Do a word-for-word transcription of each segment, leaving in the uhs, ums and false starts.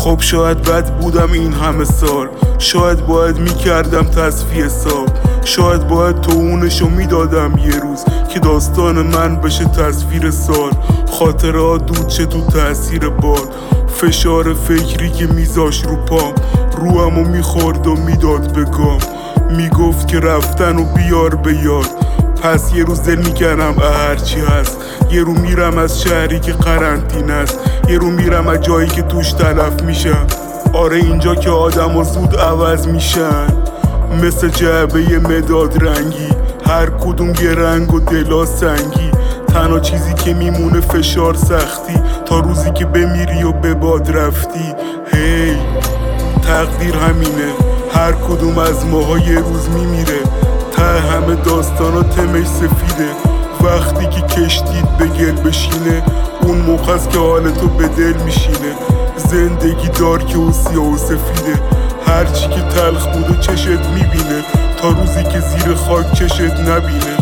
خب شاید بد بودم این همه سال، شاید باید میکردم تصفیه حساب، شاید باید تو اونشو میدادم یه روز که داستان من بشه تصویر سال. خاطرات دود چه تو تأثیر باد، فشار فکری که میذاش رو پام، روامو میخورد و میداد به گام، میگفت که رفتن و بیار به یاد. پس یه روز دل میکنم هرچی هست، یه رو میرم از شهری که قرنطینه است، یه رو میرم از جایی که توش تلف میشم. آره اینجا که آدم و زود عوض میشن، مثل جعبه مداد رنگی، هر کدوم یه رنگ و دلا سنگی. تنها چیزی که میمونه فشار سختی، تا روزی که بمیری و به باد رفتی. هی hey, تقدیر همینه، هر کدوم از ماها یه روز میمیره. ته همه داستانا تمش سفیده، وقتی که کشتید به گل بشینه، اون موقع است که حالتو به دل میشینه. زندگی دارک و سیاه و سفیده، هرچی که تلخ بود و چشت میبینه، تا روزی که زیر خاک چشت نبینه.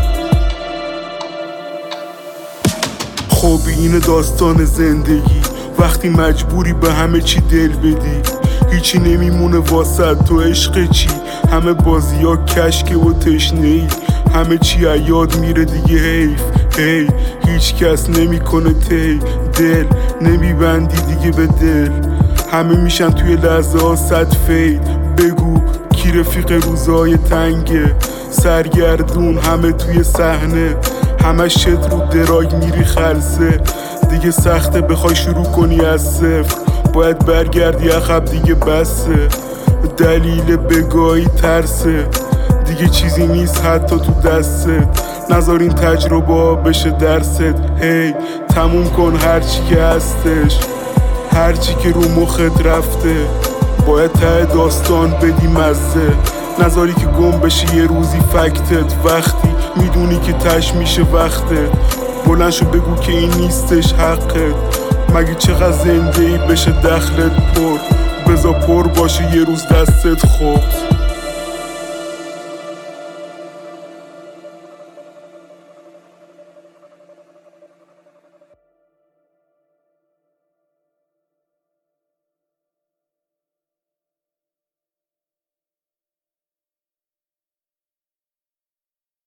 خب این داستان زندگی، وقتی مجبوری به همه چی دل بدی، هیچی نمیمونه واسه تو. عشق چی؟ همه بازی ها کشکه و تشنه ای، همه چی یاد میره دیگه. حیف هی هیچ کس نمیکنه تی، دل نمیبندی دیگه به دل. همه میشن توی لحظه ها صد فید، بگو کی رفیق روزای تنگه. سرگردون همه توی صحنه، همه شت رو دراگ میری خلصه. دیگه سخته بخوای شروع کنی از صفر، باید برگردی عقب دیگه بسه. دلیل بگاهی ترسه، دیگه چیزی نیست حتی تو دستت. نذار این تجربه بشه درست. هی تموم کن هرچی که هستش، هرچی که رو مخت رفته، باید ته داستان بدی مزه. نذاری که گم بشه یه روزی فکتت، وقتی میدونی که تش میشه وقتت. بلند شو بگو که این نیستش حقت، مگه چقدر زنده ای بشه دخلت پر، بذار پر باشه یه روز دستت خوب.